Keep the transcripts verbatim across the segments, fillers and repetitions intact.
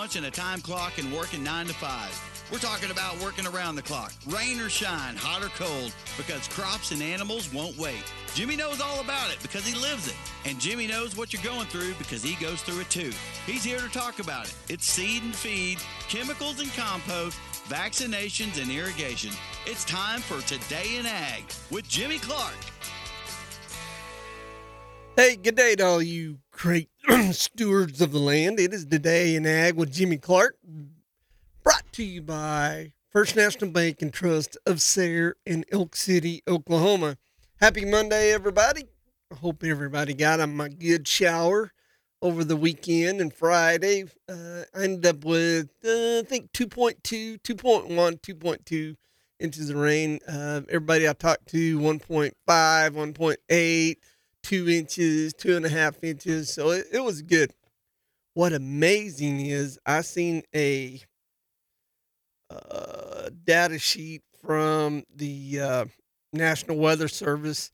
punching a time clock and working nine to five. We're talking about working around the clock, rain or shine, hot or cold, because crops and animals won't wait. Jimmy knows all about it because he lives it. And Jimmy knows what you're going through because he goes through it too. He's here to talk about it. It's seed and feed, chemicals and compost, vaccinations and irrigation. It's time for Today in Ag with Jimmy Clark. Hey, good day to all you great stewards of the land. It is Today in Ag with Jimmy Clark, brought to you by First National Bank and Trust of Sayre in Elk City, Oklahoma. Happy Monday, everybody. I hope everybody got a my good shower over the weekend and Friday. Uh, I ended up with, uh, I think, two point two, two point one, two point two inches of rain. Uh, everybody I talked to, one point five, one point eight. Two inches, two and a half inches. So it, it was good. What amazing is I seen a uh, data sheet from the uh, National Weather Service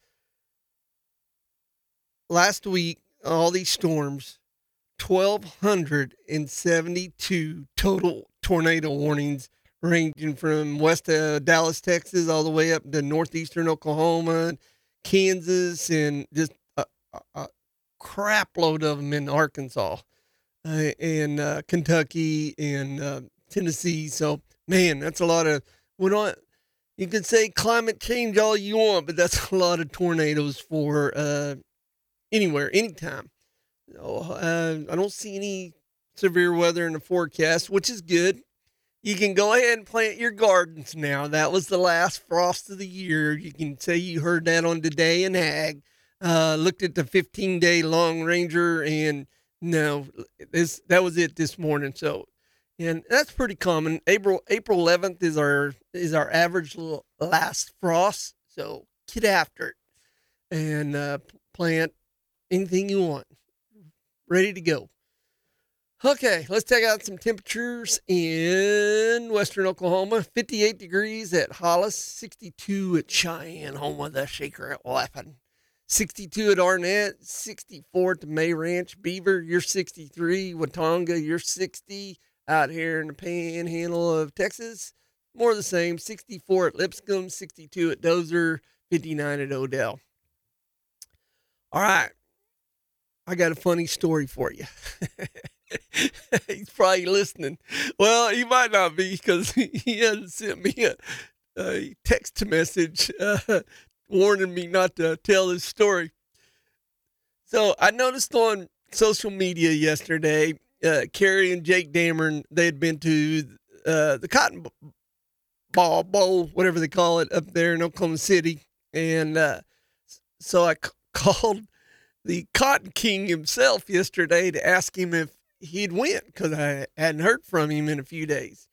last week. All these storms, one thousand two hundred seventy-two total tornado warnings, ranging from west of Dallas, Texas, all the way up to northeastern Oklahoma, Kansas, and just a, a, a crap load of them in Arkansas uh, and uh, Kentucky and uh, Tennessee. So, man, that's a lot of, we don't, you can say climate change all you want, but that's a lot of tornadoes for uh, anywhere, anytime. So, uh, I don't see any severe weather in the forecast, which is good. You can go ahead and plant your gardens now. That was the last frost of the year. You can say you heard that on Today in Ag. Uh, looked at the fifteen-day long ranger, and no, this that was it this morning. So, and that's pretty common. April April eleventh is our is our average last frost. So get after it and uh, plant anything you want. Ready to go. Okay, let's take out some temperatures in western Oklahoma. fifty-eight degrees at Hollis, sixty-two at Cheyenne, home of the Shaker at Weapon. sixty-two at Arnett, sixty-four at the May Ranch. Beaver, you're sixty-three. Watonga, you're sixty. Out here in the panhandle of Texas, more of the same. sixty-four at Lipscomb, sixty-two at Dozer, fifty-nine at Odell. All right, I got a funny story for you. He's probably listening. Well, he might not be because he hasn't sent me a, a text message uh, warning me not to tell this story. So I noticed on social media yesterday, uh, Carrie and Jake Dameron, they had been to uh, the Cotton Ball Bowl, whatever they call it, up there in Oklahoma City. And uh, so I c- called the Cotton King himself yesterday to ask him if he'd went because I hadn't heard from him in a few days.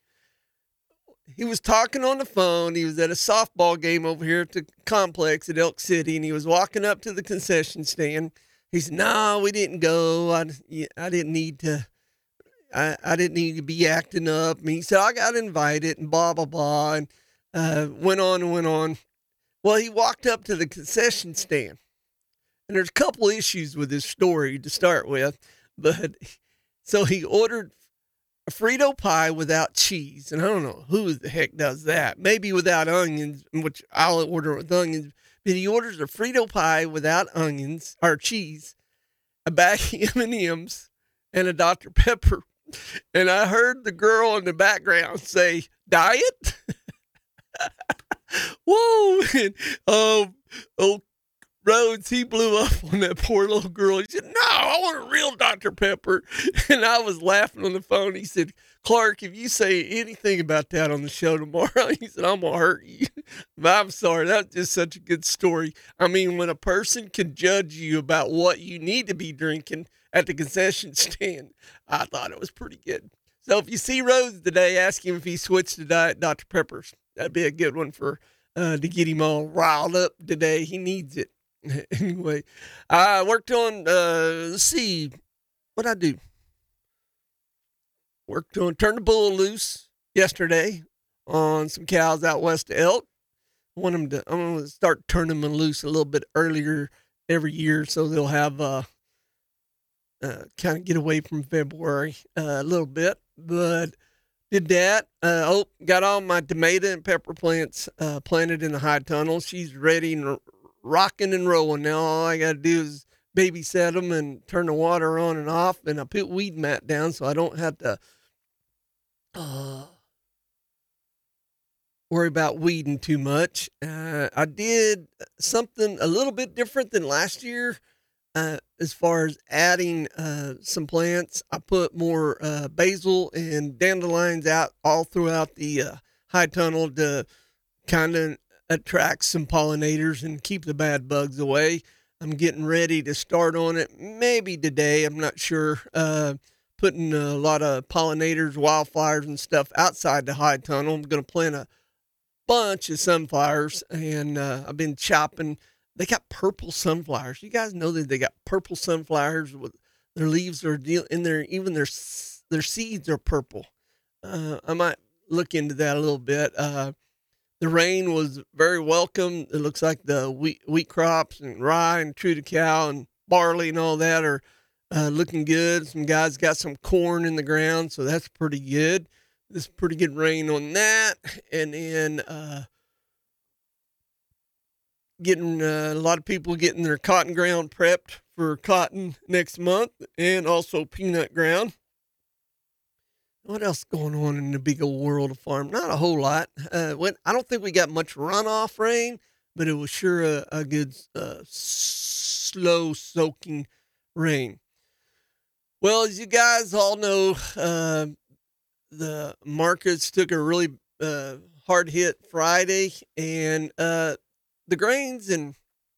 He was talking on the phone. He was at a softball game over here at the complex at Elk City, and he was walking up to the concession stand. He said, "No, we didn't go. I, I didn't need to. I, I didn't need to be acting up." And he said, "I got invited," and blah blah blah, and uh, went on and went on. Well, he walked up to the concession stand, and there's a couple issues with this story to start with, but. So he ordered a Frito pie without cheese, and I don't know who the heck does that. Maybe without onions, which I'll order with onions. But he orders a Frito pie without onions or cheese, a bag of M and M's, and a Doctor Pepper. And I heard the girl in the background say, "Diet?" Whoa! And, um, oh. Rhodes, he blew up on that poor little girl. He said, "No, I want a real Doctor Pepper." And I was laughing on the phone. He said, "Clark, if you say anything about that on the show tomorrow," he said, "I'm going to hurt you." But I'm sorry. That's just such a good story. I mean, when a person can judge you about what you need to be drinking at the concession stand, I thought it was pretty good. So if you see Rhodes today, ask him if he switched to Diet Doctor Peppers. That'd be a good one for uh, to get him all riled up today. He needs it. Anyway, I worked on, uh, let's see, what'd I do? Worked on, turned the bull loose yesterday on some cows out west of Elk. I want them to, I'm going to start turning them loose a little bit earlier every year so they'll have, uh, uh, kind of get away from February uh, a little bit, but did that. Uh, oh, got all my tomato and pepper plants uh, planted in the high tunnel. She's ready and r- rocking and rolling now. All I got to do is babysit them and turn the water on and off, and I put weed mat down so I don't have to uh, worry about weeding too much. Uh, I did something a little bit different than last year. Uh, as far as adding uh, some plants, I put more uh, basil and dandelions out all throughout the uh, high tunnel to kind of attract some pollinators and keep the bad bugs away. I'm getting ready to start on it maybe today. I'm not sure. Uh, putting a lot of pollinators, wildflowers, and stuff outside the high tunnel. I'm going to plant a bunch of sunflowers, and uh, I've been chopping. They got purple sunflowers. You guys know that they got purple sunflowers with their leaves are deal in their even their their seeds are purple. Uh, I might look into that a little bit. Uh, the rain was very welcome. It looks like the wheat wheat crops and rye and true to cow and barley and all that are uh, looking good. Some guys got some corn in the ground, so that's pretty good. This pretty good rain on that, and then. Uh, Getting uh, a lot of people getting their cotton ground prepped for cotton next month, and also peanut ground. What else going on in the big old world of farm? Not a whole lot. Uh, when, I don't think we got much runoff rain, but it was sure a, a good uh, slow soaking rain. Well, as you guys all know, uh, the markets took a really uh, hard hit Friday, and uh, the grains and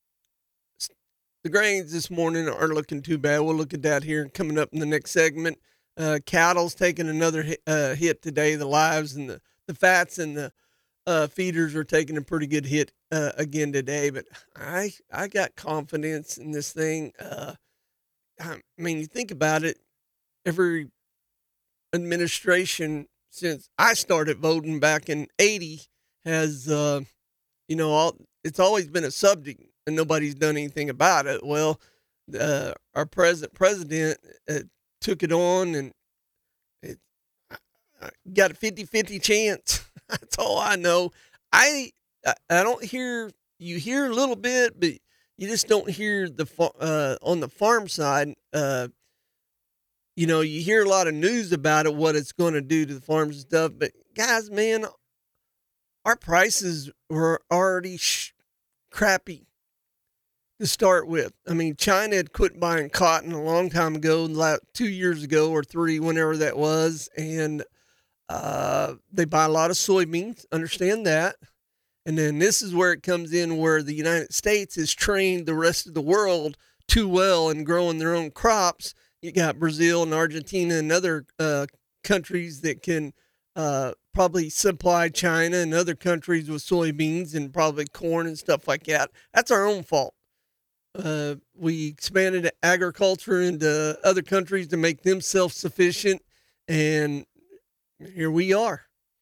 the grains this morning aren't looking too bad. We'll look at that here coming up in the next segment. Uh, cattle's taking another hit, uh, hit today. The lives and the, the fats and the uh, feeders are taking a pretty good hit uh, again today. But I I got confidence in this thing. Uh, I mean, you think about it. Every administration since I started voting back in eighty has, uh, you know, all. It's always been a subject and nobody's done anything about it. Well, uh, our present president uh, took it on, and it uh, got a fifty-fifty chance. That's all I know. I, I I don't hear, you hear a little bit, but you just don't hear the, uh, on the farm side, uh, you know, you hear a lot of news about it, what it's going to do to the farms and stuff, but guys, man, our prices were already sh- crappy to start with. I mean, China had quit buying cotton a long time ago, like two years ago or three, whenever that was. And uh, they buy a lot of soybeans, understand that. And then this is where it comes in where the United States has trained the rest of the world too well in growing their own crops. You got Brazil and Argentina and other uh, countries that can uh, probably supply China and other countries with soybeans and probably corn and stuff like that. That's our own fault. Uh, we expanded agriculture into other countries to make them self-sufficient, and here we are.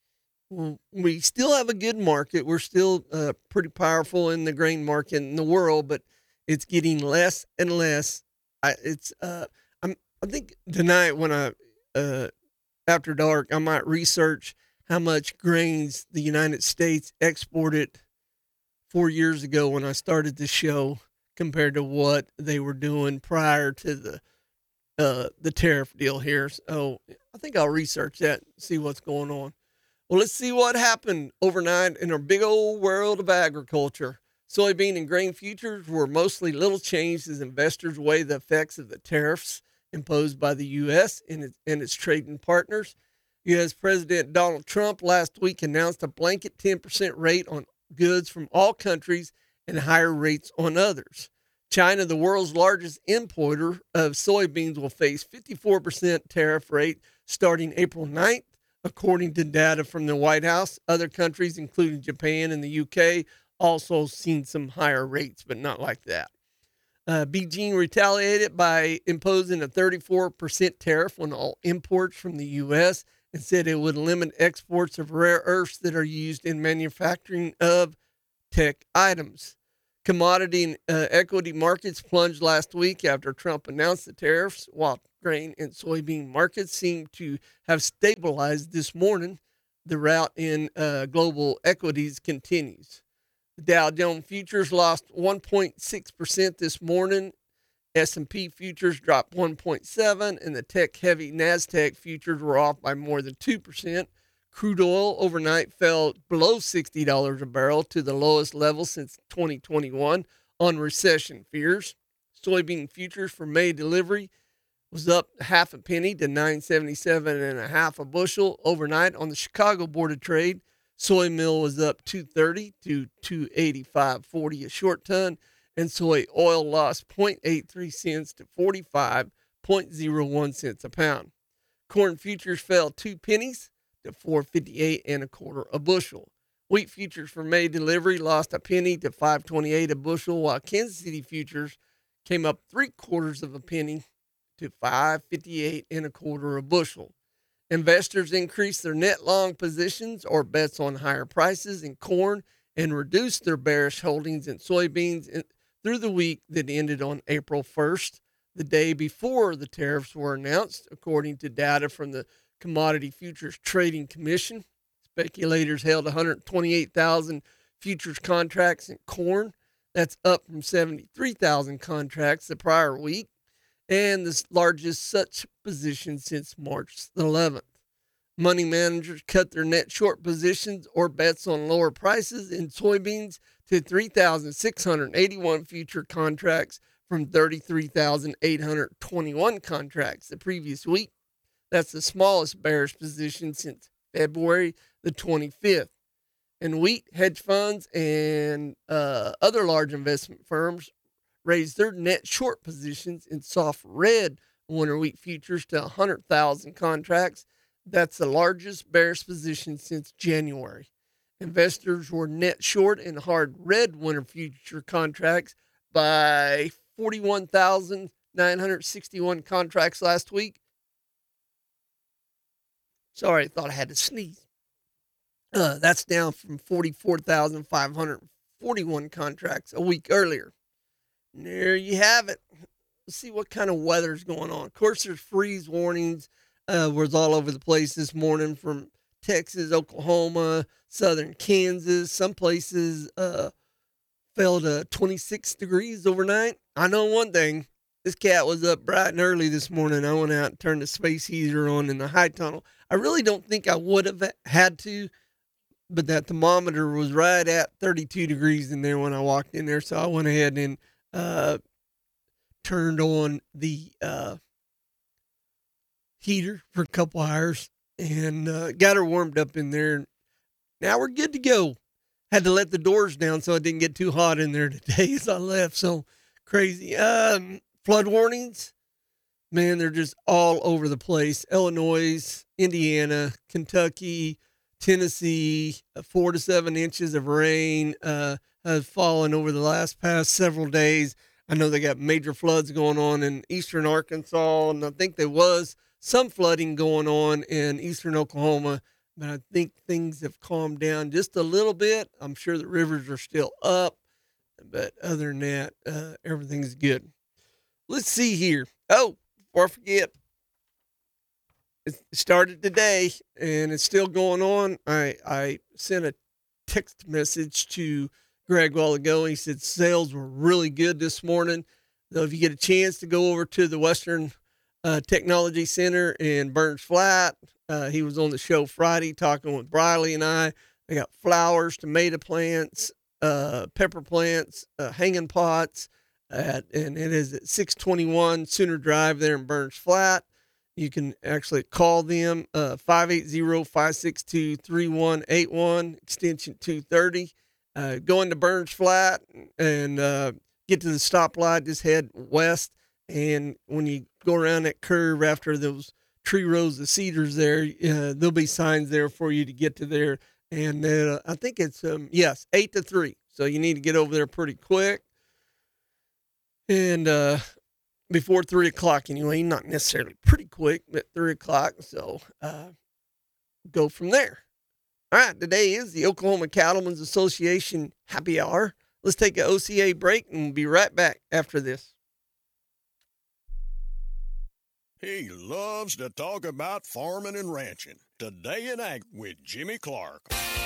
We still have a good market. We're still uh, pretty powerful in the grain market in the world, but it's getting less and less. I, it's uh, I'm, I think tonight when I uh, after dark, I might research how much grains the United States exported four years ago when I started the show compared to what they were doing prior to the uh, the tariff deal here. So I think I'll research that and see what's going on. Well, let's see what happened overnight in our big old world of agriculture. Soybean and grain futures were mostly little changed as investors weigh the effects of the tariffs imposed by the U S and its, and its trading partners. U S. President Donald Trump last week announced a blanket ten percent rate on goods from all countries and higher rates on others. China, the world's largest importer of soybeans, will face fifty-four percent tariff rate starting April ninth, according to data from the White House. Other countries, including Japan and the U K, also seen some higher rates, but not like that. Uh, Beijing retaliated by imposing a thirty-four percent tariff on all imports from the U S and said it would limit exports of rare earths that are used in manufacturing of tech items. Commodity and uh, equity markets plunged last week after Trump announced the tariffs, while grain and soybean markets seem to have stabilized this morning. The rout in uh, global equities continues. The Dow Jones futures lost one point six percent this morning. S and P futures dropped one point seven percent, and the tech-heavy NASDAQ futures were off by more than two percent. Crude oil overnight fell below sixty dollars a barrel to the lowest level since twenty twenty-one on recession fears. Soybean futures for May delivery was up half a penny to nine seventy-seven and a half a bushel overnight on the Chicago Board of Trade. Soy meal was up two thirty to two eighty-five forty a short ton, and soy oil lost zero point eight three cents to forty-five point zero one cents a pound. Corn futures fell two pennies to four fifty-eight and a quarter a bushel. Wheat futures for May delivery lost a penny to five twenty-eight a bushel, while Kansas City futures came up three quarters of a penny to five fifty-eight and a quarter a bushel. Investors increased their net long positions or bets on higher prices in corn and reduced their bearish holdings in soybeans in, through the week that ended on April first, the day before the tariffs were announced, according to data from the Commodity Futures Trading Commission. Speculators held one hundred twenty-eight thousand futures contracts in corn. That's up from seventy-three thousand contracts the prior week, and the largest such position since March eleventh. Money managers cut their net short positions or bets on lower prices in soybeans to three thousand six hundred eighty-one future contracts from thirty-three thousand eight hundred twenty-one contracts the previous week. That's the smallest bearish position since February the twenty-fifth. And wheat, hedge funds, and uh, other large investment firms raised their net short positions in soft red winter wheat futures to one hundred thousand contracts. That's the largest bearish position since January. Investors were net short in hard red winter future contracts by forty-one thousand nine hundred sixty-one contracts last week. Sorry, I thought I had to sneeze. Uh, that's down from forty-four thousand five hundred forty-one contracts a week earlier. And there you have it. Let's see what kind of weather's going on. Of course, there's freeze warnings. Uh, was all over the place this morning from Texas, Oklahoma, southern Kansas. Some places uh, fell to twenty-six degrees overnight. I know one thing. This cat was up bright and early this morning. I went out and turned the space heater on in the high tunnel. I really don't think I would have had to, but that thermometer was right at thirty-two degrees in there when I walked in there. So I went ahead and uh, turned on the uh, heater for a couple hours and uh, got her warmed up in there. Now we're good to go. Had to let the doors down so it didn't get too hot in there today as I left. So crazy. Um, flood warnings, man, they're just all over the place. Illinois, Indiana, Kentucky, Tennessee, uh, four to seven inches of rain uh, has fallen over the last past several days. I know they got major floods going on in eastern Arkansas, and I think there was some flooding going on in eastern Oklahoma, but I think things have calmed down just a little bit. I'm sure the rivers are still up, but other than that, uh, everything's good. Let's see here. Oh, before I forget, it started today, and it's still going on. I, I sent a text message to Greg a while ago. He said sales were really good this morning. So if you get a chance to go over to the Western uh, Technology Center in Burns Flat, uh, he was on the show Friday talking with Briley and I. They got flowers, tomato plants, uh, pepper plants, uh, hanging pots, uh, and it is at six twenty-one Sooner Drive there in Burns Flat. You can actually call them, uh, five eight zero, five six two, three one eight one, extension two thirty. Uh, go into Burns Flat and uh, get to the stoplight, just head west. And when you go around that curve after those tree rows of cedars there, uh, there'll be signs there for you to get to there. And uh, I think it's, um, yes, eight to three. So you need to get over there pretty quick. And uh, before three o'clock anyway, not necessarily pretty quick, but three o'clock. So uh, go from there. All right, today is the Oklahoma Cattlemen's Association Happy Hour. Let's take an O C A break and we'll be right back after this. He loves to talk about farming and ranching. Today in Ag with Jimmy Clark.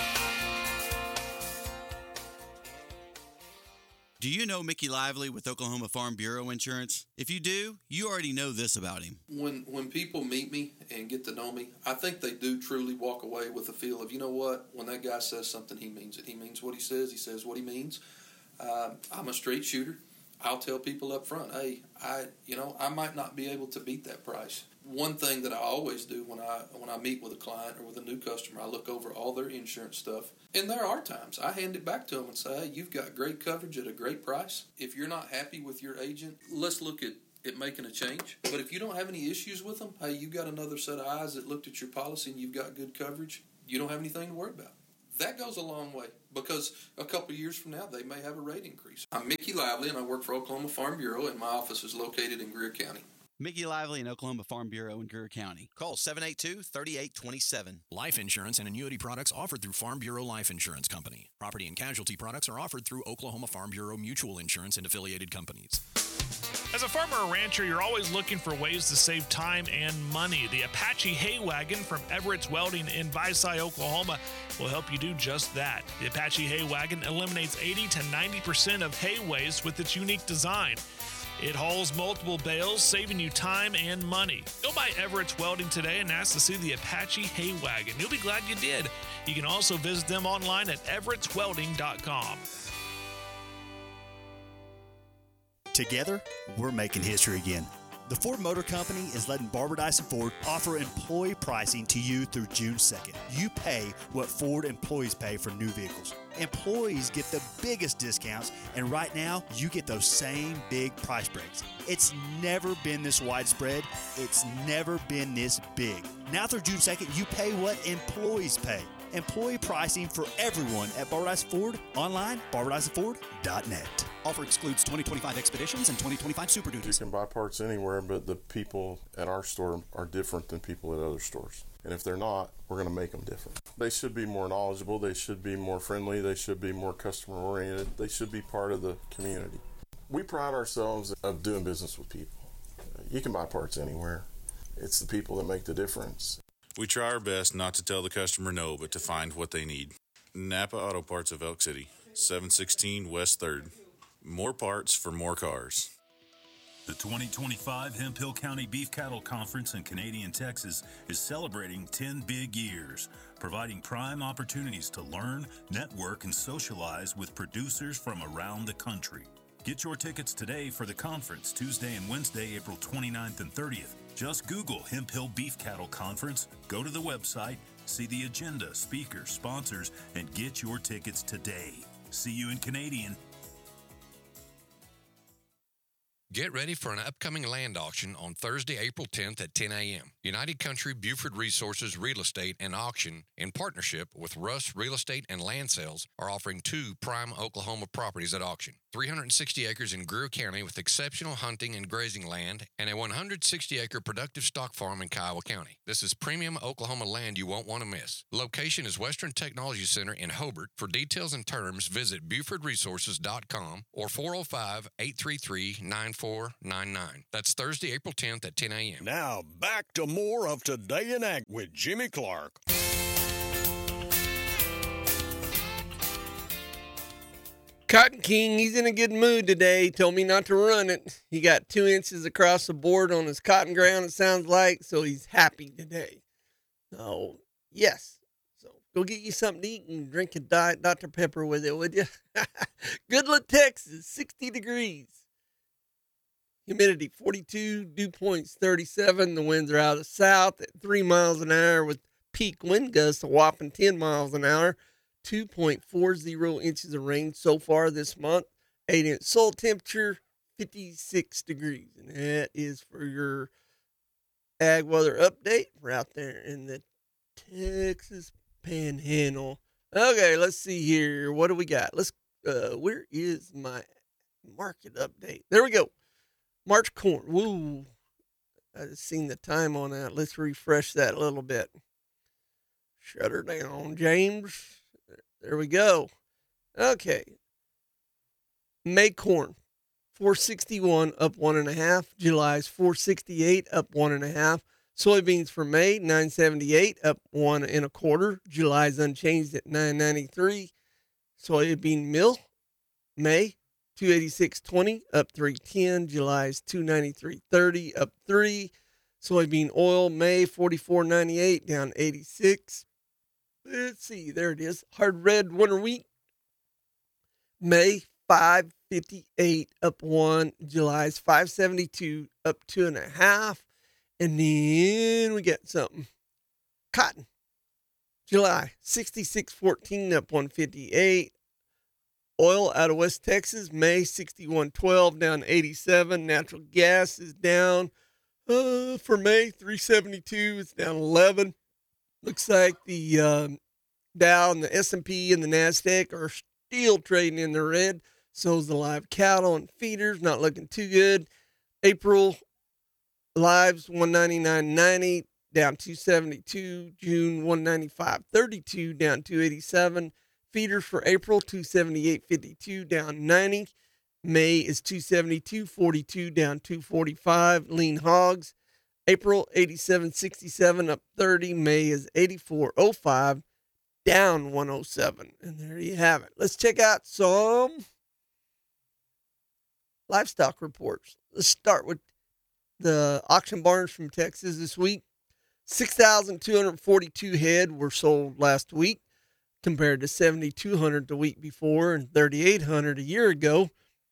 Do you know Mickey Lively with Oklahoma Farm Bureau Insurance? If you do, you already know this about him. When when people meet me and get to know me, I think they do truly walk away with a feel of, you know what, when that guy says something, he means it. He means what he says. He says what he means. Um, I'm a straight shooter. I'll tell people up front, hey, I you know I might not be able to beat that price. One thing that I always do when I when I meet with a client or with a new customer, I look over all their insurance stuff. And there are times I hand it back to them and say, hey, you've got great coverage at a great price. If you're not happy with your agent, let's look at, at making a change. But if you don't have any issues with them, hey, you got another set of eyes that looked at your policy and you've got good coverage, you don't have anything to worry about. That goes a long way because a couple of years from now, they may have a rate increase. I'm Mickey Lively, and I work for Oklahoma Farm Bureau, and my office is located in Greer County. Mickey Lively and Oklahoma Farm Bureau in Greer County. Call seven eight two, three eight two seven. Life insurance and annuity products offered through Farm Bureau Life Insurance Company. Property and casualty products are offered through Oklahoma Farm Bureau Mutual Insurance and affiliated companies. As a farmer or rancher, you're always looking for ways to save time and money. The Apache Hay Wagon from Everett's Welding in Visay, Oklahoma will help you do just that. The Apache Hay Wagon eliminates eighty to ninety percent of hay waste with its unique design. It hauls multiple bales, saving you time and money. Go by Everett's Welding today and ask to see the Apache Hay Wagon. You'll be glad you did. You can also visit them online at everetts welding dot com. Together, we're making history again. The Ford Motor Company is letting Barbara Dyson Ford offer employee pricing to you through June second. You pay what Ford employees pay for new vehicles. Employees get the biggest discounts, and right now, you get those same big price breaks. It's never been this widespread. It's never been this big. Now through June second, you pay what employees pay. Employee pricing for everyone at Barbara Dyson Ford, online, barbara dyson ford dot net. Offer excludes twenty twenty-five Expeditions and twenty twenty-five Super Duties. You can buy parts anywhere, but the people at our store are different than people at other stores. And if they're not, we're going to make them different. They should be more knowledgeable. They should be more friendly. They should be more customer-oriented. They should be part of the community. We pride ourselves of doing business with people. You can buy parts anywhere. It's the people that make the difference. We try our best not to tell the customer no, but to find what they need. Napa Auto Parts of Elk City, seven sixteen West third. More parts for more cars. The twenty twenty-five Hemphill County Beef Cattle Conference in Canadian Texas is celebrating ten big years, providing prime opportunities to learn, network, and socialize with producers from around the country. Get your tickets today for the conference, Tuesday and Wednesday, April twenty-ninth and thirtieth. Just Google Hemphill Beef Cattle Conference, go to the website, see the agenda, speakers, sponsors, and get your tickets today. See you in Canadian. Get ready for an upcoming land auction on Thursday, April tenth at ten a.m. United Country Buford Resources Real Estate and Auction, in partnership with Russ Real Estate and Land Sales, are offering two prime Oklahoma properties at auction. three hundred sixty acres in Greer County with exceptional hunting and grazing land, and a one hundred sixty acre productive stock farm in Kiowa County. This is premium Oklahoma land you won't want to miss. Location is Western Technology Center in Hobart. For details and terms, visit buford resources dot com or four oh five, eight three three, nine four nine nine. That's Thursday, April tenth at ten a.m. Now back to more of Today in Ag with Jimmy Clark. Cotton King, he's in a good mood today. He told me not to run it. He got two inches across the board on his cotton ground, it sounds like, so he's happy today. So, yes. So, go get you something to eat and drink a Diet Doctor Pepper with it, would you? Goodland, Texas, sixty degrees. Humidity forty-two, dew points thirty-seven. The winds are out of south at three miles an hour with peak wind gusts a whopping ten miles an hour. two point four zero inches of rain so far this month. eight inch soil temperature, fifty-six degrees. And that is for your ag weather update. We're out there in the Texas Panhandle. Okay, let's see here. What do we got? Let's, uh, where is my market update? There we go. March corn. Woo. I just seen the time on that. Let's refresh that a little bit. Shut her down, James. There we go. Okay. May corn, four sixty-one, up one and a half. July's four sixty-eight, up one and a half. Soybeans for May, nine seventy-eight, up one and a quarter. July's unchanged at nine ninety-three. Soybean meal, May, two eighty-six twenty, up three ten. July's two ninety-three thirty, up three. Soybean oil, May, forty-four ninety-eight, down eighty-six. Let's see, there it is. Hard red winter wheat, May, five fifty-eight, up one. July's five seventy-two, up two and a half. And then we got something. Cotton, July, sixty-six fourteen, up one fifty-eight. Oil out of West Texas, May, sixty-one twelve, down eighty-seven. Natural gas is down uh, for May, three seventy-two. It's down eleven. Looks like the um, Dow and the S and P and the NASDAQ are still trading in the red. So's the live cattle and feeders, not looking too good. April lives one ninety-nine ninety, down two seventy-two. June one ninety-five thirty-two, down two eighty-seven. Feeders for April two seventy-eight fifty-two, down ninety. May is two seventy-two forty-two, down two forty-five. Lean hogs, April eighty-seven sixty-seven, up thirty. May is eighty-four oh five, down one oh seven. And there you have it. Let's check out some livestock reports. Let's start with the auction barns from Texas this week. six thousand two hundred forty-two head were sold last week compared to seven thousand two hundred the week before and three thousand eight hundred a year ago.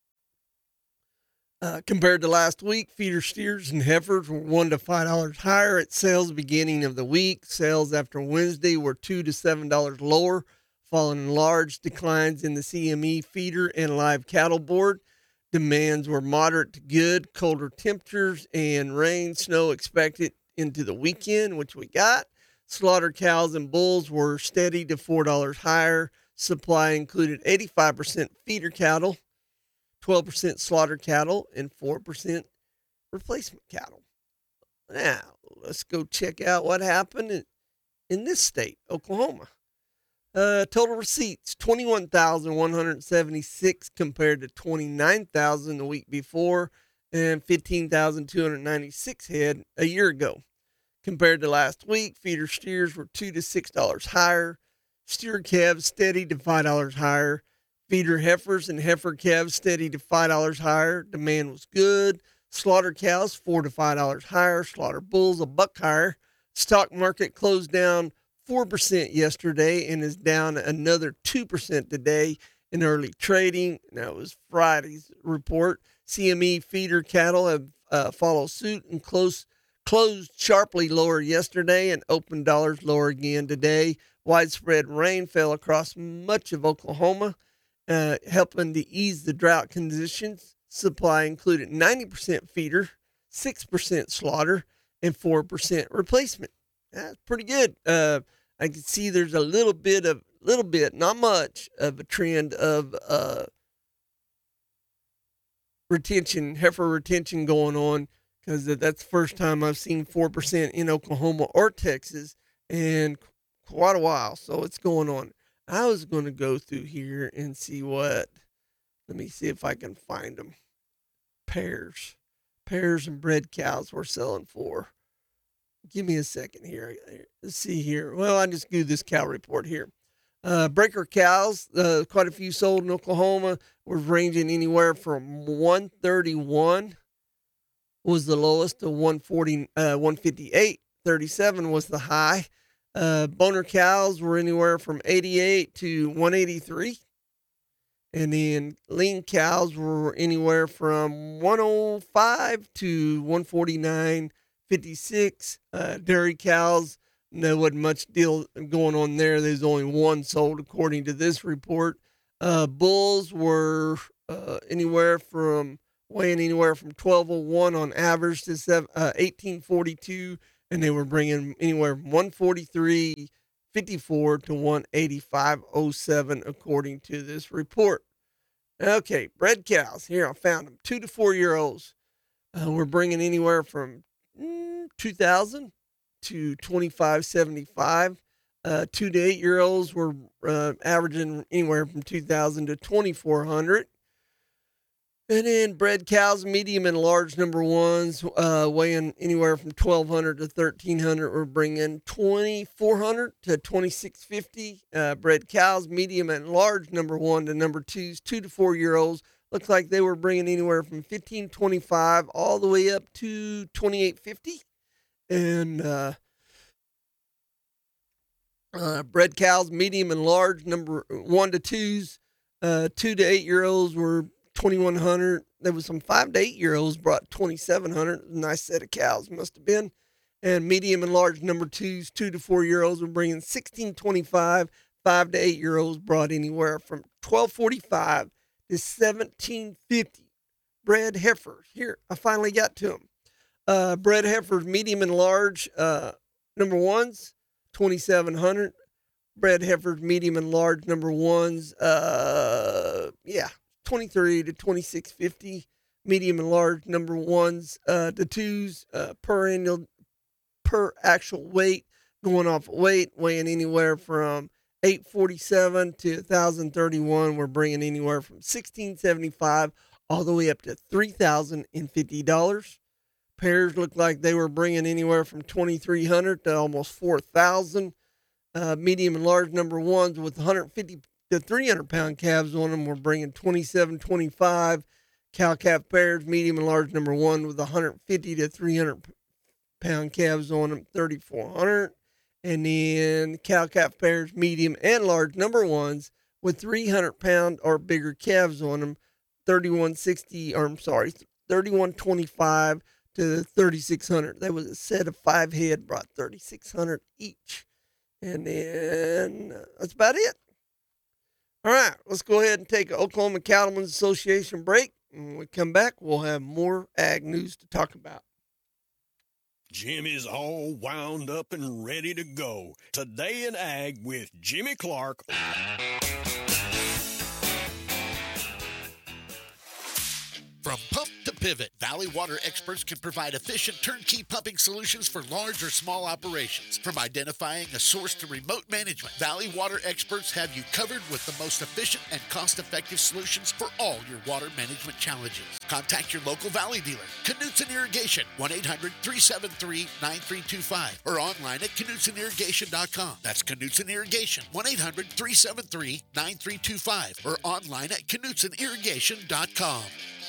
Uh, compared to last week, feeder steers and heifers were one to five dollars higher at sales beginning of the week. Sales after Wednesday were two to seven dollars lower, following large declines in the C M E feeder and live cattle board. Demands were moderate to good, colder temperatures and rain, snow expected into the weekend, which we got. Slaughter cows and bulls were steady to four dollars higher. Supply included eighty-five percent feeder cattle, twelve percent slaughter cattle, and four percent replacement cattle. Now, let's go check out what happened in, in this state, Oklahoma. Uh, total receipts, twenty-one thousand one hundred seventy-six compared to twenty-nine thousand the week before and fifteen thousand two hundred ninety-six head a year ago. Compared to last week, feeder steers were two to six dollars higher. Steer calves steady to five dollars higher. Feeder heifers and heifer calves steady to five dollars higher. Demand was good. Slaughter cows four to five dollars higher. Slaughter bulls a buck higher. Stock market closed down four percent yesterday and is down another two percent today in early trading. That was Friday's report. C M E feeder cattle have uh, followed suit and close, closed sharply lower yesterday and opened dollars lower again today. Widespread rain fell across much of Oklahoma, uh, helping to ease the drought conditions. Supply included ninety percent feeder, six percent slaughter, and four percent replacement. That's pretty good. Uh, I can see there's a little bit of, little bit, not much, of a trend of uh, retention, heifer retention going on, because that's the first time I've seen four percent in Oklahoma or Texas in quite a while. So it's going on. I was going to go through here and see what, let me see if I can find them. Pears. Pears and bred cows we're selling for. Give me a second here. Let's see here. Well, I just do this cow report here. Uh, breaker cows, uh, quite a few sold in Oklahoma, were ranging anywhere from one thirty-one was the lowest to one forty, uh, one fifty-eight. thirty-seven was the high. Uh, boner cows were anywhere from eighty-eight to one eighty-three. And then lean cows were anywhere from one oh five to one forty-nine fifty-six. Uh, dairy cows, there wasn't much deal going on there. There's only one sold according to this report. Uh, bulls were uh, anywhere from weighing anywhere from twelve oh one on average to uh, eighteen forty-two, and they were bringing anywhere from one forty-three fifty-four to one eighty-five oh seven according to this report. Okay, bred cows. Here, I found them. Two to four year olds. Uh, we're bringing anywhere from mm, two thousand to twenty-five seventy-five. Uh, two to eight year olds were uh, averaging anywhere from two thousand to twenty-four hundred. And then bred cows, medium and large number ones, uh, weighing anywhere from twelve hundred to thirteen hundred. We're bringing twenty-four hundred to twenty-six fifty. Uh, bred cows, medium and large number one to number twos, two to four year olds. Looks like they were bringing anywhere from fifteen twenty-five all the way up to twenty-eight fifty. And uh, uh, bred cows, medium and large number one to twos, uh, two to eight year olds were twenty-one hundred. There was some five to eight year olds brought twenty-seven hundred. Nice set of cows must have been. And medium and large number twos, two to four year olds were bringing sixteen twenty-five. Five to eight year olds brought anywhere from twelve forty-five to seventeen fifty. Bred heifers. Here, I finally got to them. Uh, bred heifers, medium and large, uh, number ones, twenty-seven hundred. Bred heifers, medium and large number ones, uh, yeah, twenty-three to twenty-six fifty. Medium and large number ones, uh, the twos, uh, per annual, per actual weight, going off weight, weighing anywhere from eight forty-seven to one thousand thirty-one. We're bringing anywhere from sixteen seventy-five all the way up to three thousand fifty dollars. Pairs look like they were bringing anywhere from twenty-three hundred to almost four thousand. Uh, medium and large number ones with one hundred fifty to three hundred pound calves on them, we're bringing twenty-seven twenty-five. Cow calf pairs, medium and large number one with one hundred fifty to three hundred pound calves on them, thirty-four hundred. And then cow calf pairs, medium and large number ones with three hundred pound or bigger calves on them, thirty-one sixty, or I'm sorry, thirty-one twenty-five to thirty-six hundred. That was a set of five head, brought thirty-six hundred each. And then uh, that's about it. All right, let's go ahead and take an Oklahoma Cattlemen's Association break. And when we come back, we'll have more ag news to talk about. Jim is all wound up and ready to go. Today in Ag with Jimmy Clark. From pump to pivot, Valley Water experts can provide efficient turnkey pumping solutions for large or small operations. From identifying a source to remote management, Valley Water experts have you covered with the most efficient and cost-effective solutions for all your water management challenges. Contact your local Valley dealer, Knutson Irrigation, one eight hundred three seven three nine three two five, or online at knutson irrigation dot com. That's Knutson Irrigation, one eight hundred three seven three nine three two five, or online at knutson irrigation dot com.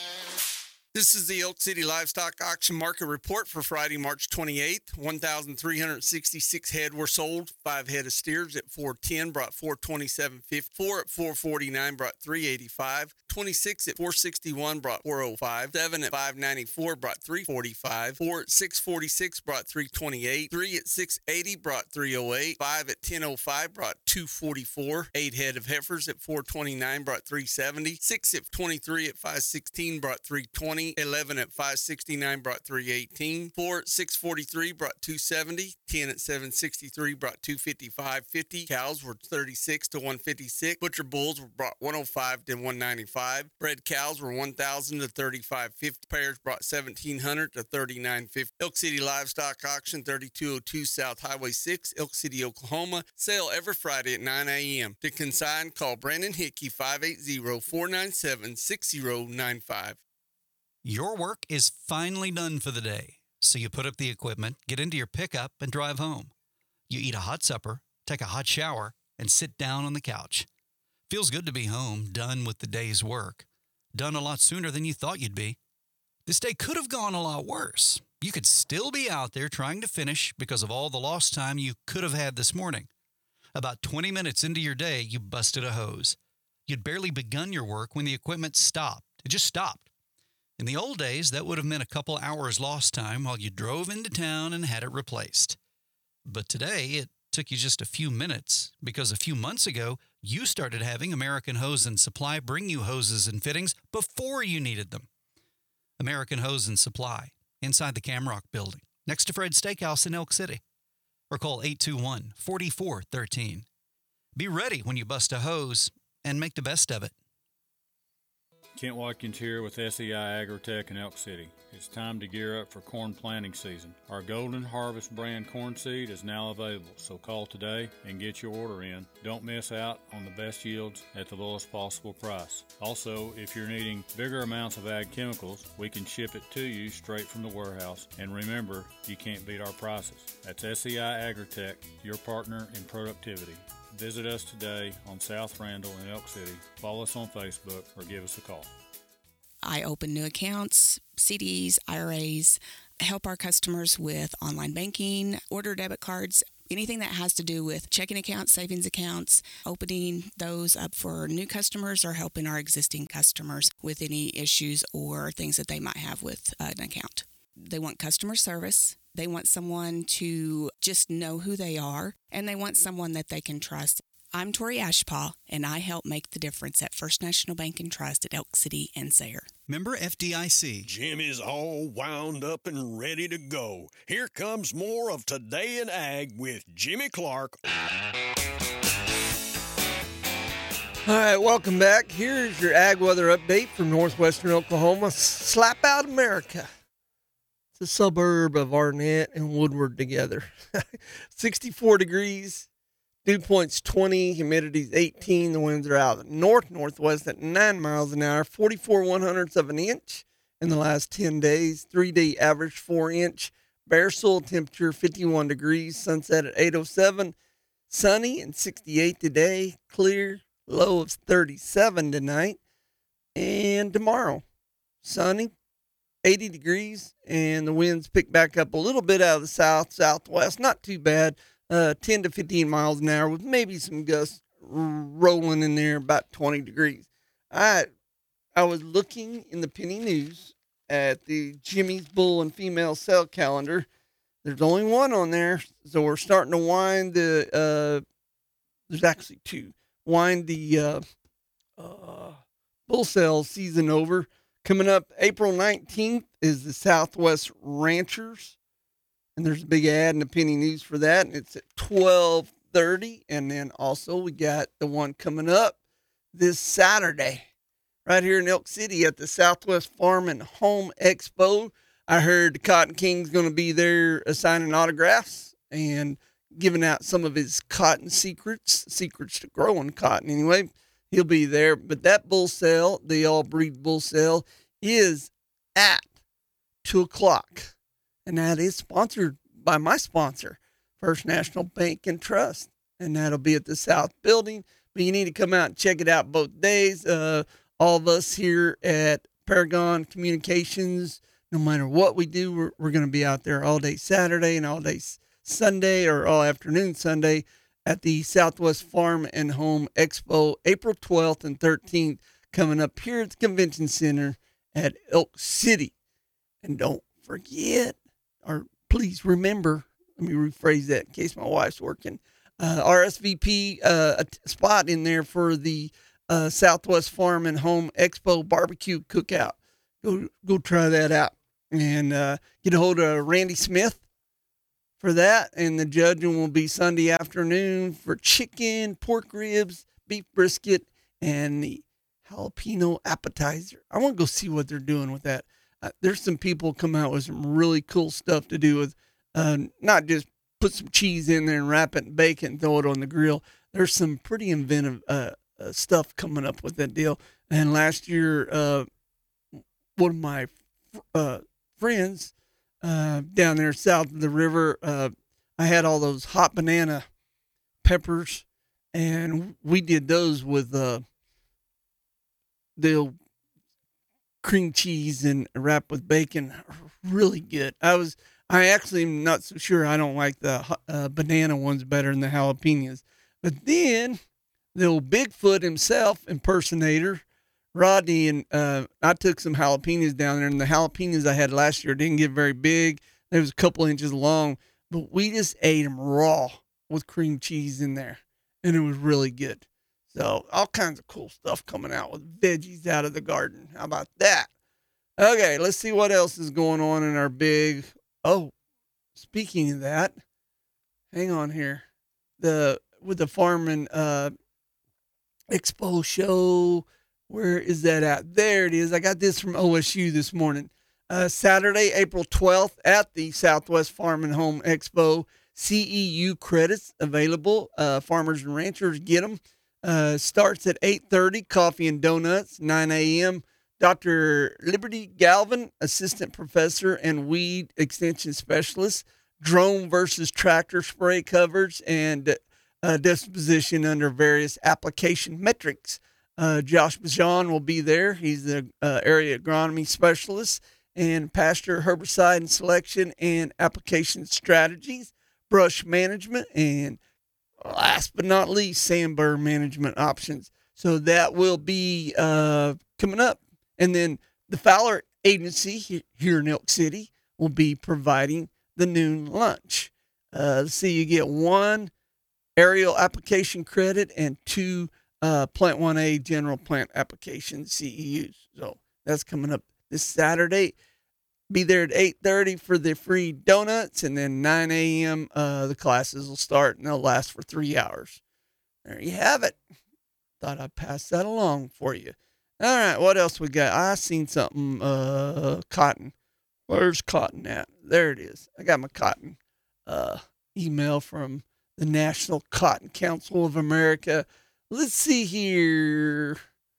This is the Elk City Livestock Auction Market Report for Friday, March twenty-eighth. one thousand three hundred sixty-six head were sold. Five head of steers at four ten brought four twenty-seven fifty. Four at four forty-nine brought three eighty-five. twenty-six at four sixty-one brought four oh five. Seven at five ninety-four brought three forty-five. Four at six forty-six brought three twenty-eight. Three at six eighty brought three oh eight. Five at ten oh five brought two forty-four. Eight head of heifers at four twenty-nine brought three seventy. Six at twenty-three at five sixteen brought three twenty. eleven at five sixty-nine brought three eighteen. four at six forty-three brought two seventy. ten at seven sixty-three brought two fifty-five fifty. Cows were thirty-six to one fifty-six. Butcher bulls were brought one oh five to one ninety-five. Bred cows were one thousand to thirty-five fifty. Pairs brought seventeen hundred to thirty-nine fifty. Elk City Livestock Auction, thirty-two oh two South Highway six, Elk City, Oklahoma. Sale every Friday at nine a.m. To consign, call Brandon Hickey, five eight zero, four nine seven, six zero nine five. Your work is finally done for the day, so you put up the equipment, get into your pickup, and drive home. You eat a hot supper, take a hot shower, and sit down on the couch. Feels good to be home, done with the day's work. Done a lot sooner than you thought you'd be. This day could have gone a lot worse. You could still be out there trying to finish because of all the lost time you could have had this morning. About twenty minutes into your day, you busted a hose. You'd barely begun your work when the equipment stopped. It just stopped. In the old days, that would have meant a couple hours lost time while you drove into town and had it replaced. But today, it took you just a few minutes because a few months ago, you started having American Hose and Supply bring you hoses and fittings before you needed them. American Hose and Supply, inside the Camrock Building, next to Fred's Steakhouse in Elk City. Or call eight two one, four four one three. Be ready when you bust a hose and make the best of it. Kent Watkins here with S E I Agritech in Elk City. It's time to gear up for corn planting season. Our Golden Harvest brand corn seed is now available, so call today and get your order in. Don't miss out on the best yields at the lowest possible price. Also, if you're needing bigger amounts of ag chemicals, we can ship it to you straight from the warehouse. And remember, you can't beat our prices. That's S E I Agritech, your partner in productivity. Visit us today on South Randall in Elk City. Follow us on Facebook or give us a call. I open new accounts, C Ds, I R As, help our customers with online banking, order debit cards, anything that has to do with checking accounts, savings accounts, opening those up for new customers or helping our existing customers with any issues or things that they might have with an account. They want customer service. They want someone to just know who they are, and they want someone that they can trust. I'm Tori Ashpaw, and I help make the difference at First National Bank and Trust at Elk City and Sayre. Member F D I C. Jim is all wound up and ready to go. Here comes more of Today in Ag with Jimmy Clark. All right, welcome back. Here's your ag weather update from northwestern Oklahoma. Slap out America. It's a suburb of Arnett and Woodward together. sixty-four degrees. Dew point's twenty, humidity's eighteen. The winds are out of the north-northwest at nine miles an hour, forty-four one-hundredths of an inch in the last ten days. Three-day average four inch. Bare soil temperature fifty-one degrees. Sunset at eight oh seven. Sunny and sixty-eight today. Clear. Low of thirty-seven tonight. And tomorrow, sunny, eighty degrees. And the winds pick back up a little bit out of the south, southwest. Not too bad. Uh, ten to fifteen miles an hour with maybe some gusts rolling in there about twenty degrees. I I was looking in the Penny News at the Jimmy's Bull and Female Sale calendar. There's only one on there, so we're starting to wind the, uh, there's actually two, wind the uh, uh, bull sale season over. Coming up April nineteenth is the Southwest Ranchers. And there's a big ad in the Penny News for that. And it's at twelve thirty. And then also we got the one coming up this Saturday right here in Elk City at the Southwest Farm and Home Expo. I heard the Cotton King's going to be there signing autographs and giving out some of his cotton secrets, secrets to growing cotton anyway. He'll be there. But that bull sale, the all breed bull sale, is at two o'clock. And that is sponsored by my sponsor, First National Bank and Trust. And that'll be at the South Building. But you need to come out and check it out both days. Uh, all of us here at Paragon Communications, no matter what we do, we're, we're going to be out there all day Saturday and all day Sunday or all afternoon Sunday at the Southwest Farm and Home Expo, April twelfth and thirteenth, coming up here at the Convention Center at Elk City. And don't forget, or please remember, let me rephrase that in case my wife's working, uh, R S V P uh, a spot in there for the uh, Southwest Farm and Home Expo barbecue cookout. Go go try that out. And uh, get a hold of Randy Smith for that. And the judging will be Sunday afternoon for chicken, pork ribs, beef brisket, and the jalapeno appetizer. I want to go see what they're doing with that. Uh, there's some people come out with some really cool stuff to do with uh, not just put some cheese in there and wrap it in bacon and throw it on the grill. There's some pretty inventive uh, uh, stuff coming up with that deal. And last year, uh, one of my uh, friends uh, down there south of the river, uh, I had all those hot banana peppers, and we did those with uh, the cream cheese and wrapped with bacon. Really good. I was, I actually am not so sure. I don't like the uh, banana ones better than the jalapenos. But then the old Bigfoot himself impersonator, Rodney, and uh, I took some jalapenos down there, and the jalapenos I had last year didn't get very big. They was a couple inches long, but we just ate them raw with cream cheese in there, and it was really good. So all kinds of cool stuff coming out with veggies out of the garden. How about that? Okay, let's see what else is going on in our big, oh, speaking of that, hang on here. The, with the Farm and uh, Expo show, Where is that at? There it is. I got this from O S U this morning. Uh, Saturday, April twelfth at the Southwest Farm and Home Expo. C E U credits available. Uh, farmers and ranchers get them. Uh, starts at eight thirty. Coffee and donuts, nine a.m. Doctor Liberty Galvin, assistant professor and weed extension specialist. Drone versus tractor spray coverage and uh, disposition under various application metrics. Uh, Josh Bajan will be there. He's the uh, area agronomy specialist and pasture herbicide and selection and application strategies, brush management, and last but not least, sandburr management options. So that will be uh, coming up. And then the Fowler Agency here in Elk City will be providing the noon lunch. Uh, let's see, you get one aerial application credit and two uh, Plant one A general plant application C E Us. So that's coming up this Saturday. Be there at eight thirty for the free donuts, and then nine a.m. Uh, the classes will start, and they'll last for three hours. There you have it. Thought I'd pass that along for you. All right, what else we got? I seen something, uh, cotton. Where's cotton at? There it is. I got my cotton uh, email from the National Cotton Council of America. Let's see here.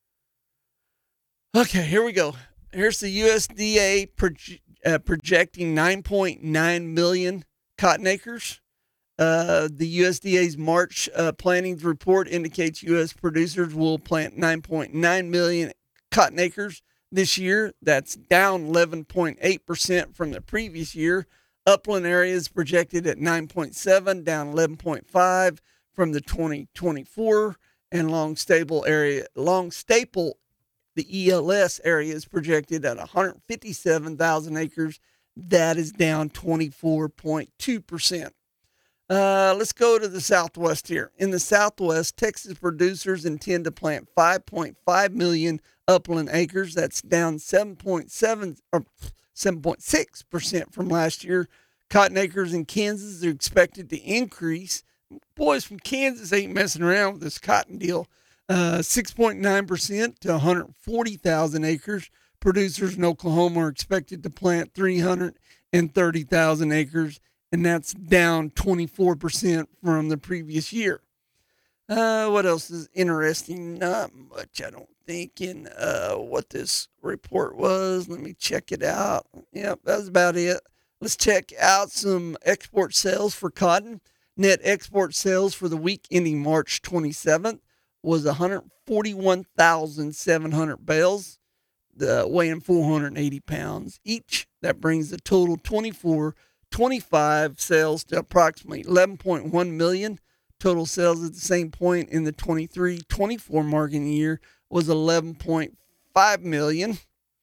Okay, here we go. Here's the U S D A proje- uh, projecting nine point nine million cotton acres. Uh, the U S D A's March uh, planting report indicates U S producers will plant nine point nine million cotton acres this year. That's down eleven point eight percent from the previous year. Upland areas projected at nine point seven, down eleven point five from the twenty twenty-four, and long staple area, long staple, the E L S area is projected at one hundred fifty-seven thousand acres. That is down twenty-four point two percent. Uh, let's go to the Southwest here. In the Southwest, Texas producers intend to plant five point five million upland acres. That's down seven point seven or seven point six percent from last year. Cotton acres in Kansas are expected to increase. Boys from Kansas ain't messing around with this cotton deal. Uh, six point nine percent to one hundred forty thousand acres. Producers in Oklahoma are expected to plant three hundred thirty thousand acres, and that's down twenty-four percent from the previous year. Uh, what else is interesting? Not much, I don't think, in uh, what this report was. Let me check it out. Yep, that's about it. Let's check out some export sales for cotton. Net export sales for the week ending March twenty-seventh was one hundred forty-one thousand seven hundred bales, the weighing four hundred eighty pounds each. That brings the total twenty-four twenty-five sales to approximately eleven point one million. Total sales at the same point in the twenty-three twenty-four marketing year was eleven point five million.